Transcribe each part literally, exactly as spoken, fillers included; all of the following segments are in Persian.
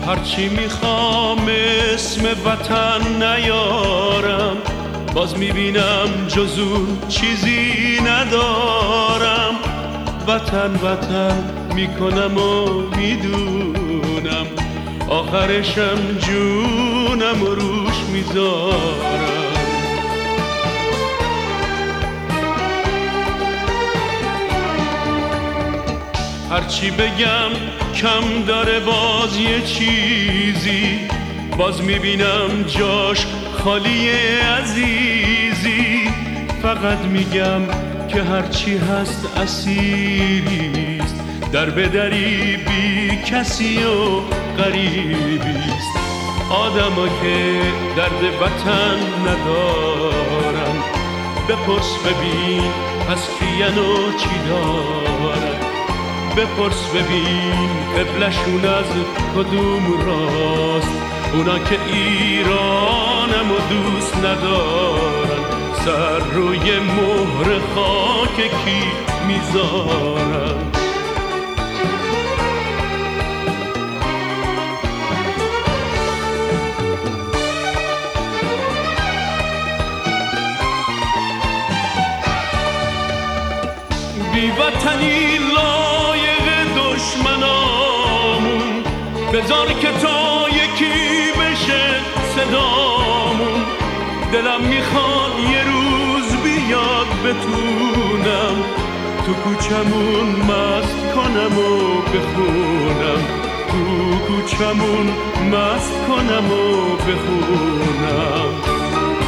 هرچی میخوام اسم وطن نیارم، باز میبینم جز اون چیزی ندارم. وطن وطن میکنم و میدونم، آخرشم جونم و روش میذارم. هرچی بگم کم داره باز یه چیزی، باز میبینم جاش خالی عزیزی. فقط میگم که هرچی هست اسیریست، در بدری بی کسی و غریبیست. آدما که درد وطن ندارن، بپرس ببین پس کین و چی دارن. بپرس ببین قبلشون از کدوم راست، اونا که ایرانم و دوست ندارن، سر روی مهر خاک کی میذارن. بی وطنی لایق دشمنامون، بذار که تا یکی بشه صدامون. دلم میخواد یه روز بیاد بتونم، تو کوچمون مست کنم و بخونم. تو کوچمون مست کنم و بخونم.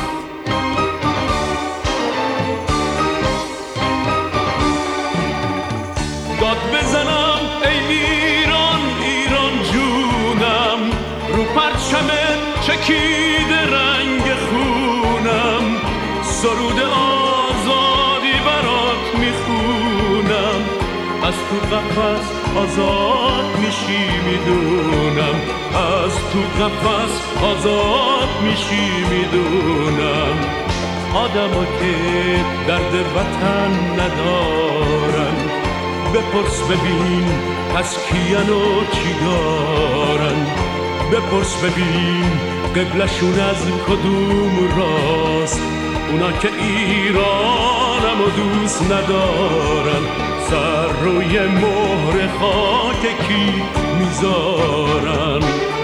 داد بزنم ای ایران ایران جونم، رو پرچمت چکیده رنگ خونم. سرود آزادی برات میخونم، از تو قفس آزاد میشی میدونم. از تو قفس آزاد میشی میدونم. آدما که درد وطن ندارن، بپرس ببین پس کین و چی دارن. بپرس ببین قبلشون از کدوم راست، اونا که ایرانم و دوست ندارن، سر روی مهر خاک کی میذارن.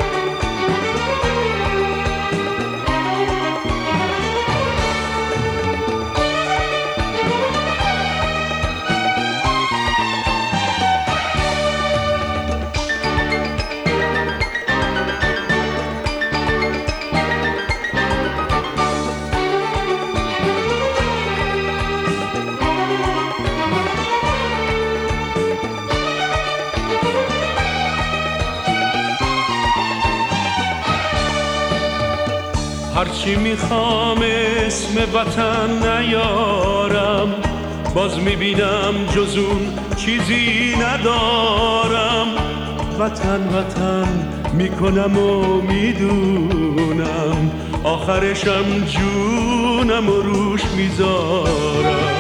هرچی میخوام اسم وطن نیارم، باز میبینم جز اون چیزی ندارم. وطن وطن میکنم و میدونم، آخرشم جونم و روش میذارم.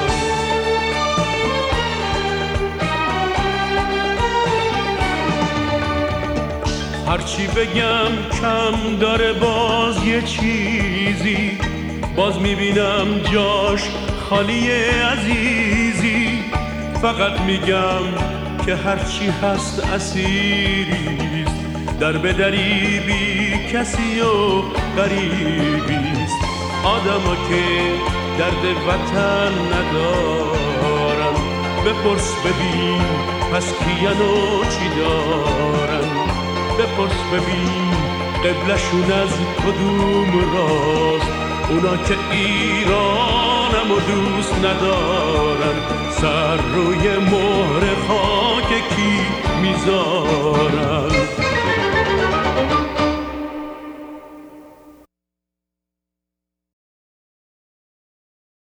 هرچی بگم کم داره باز یه چیزی، باز میبینم جاش خالی عزیزی. فقط میگم که هرچی هست اسیریست، در بدری بی کسی و غریبیست. آدما که درد وطن ندارن، بپرس ببین پس کین و چی دارن. بپرس ببین قبلشون از کدوم راست، اونا که ایرانم و دوست ندارن، سر روی مهر خاک کی میذارن.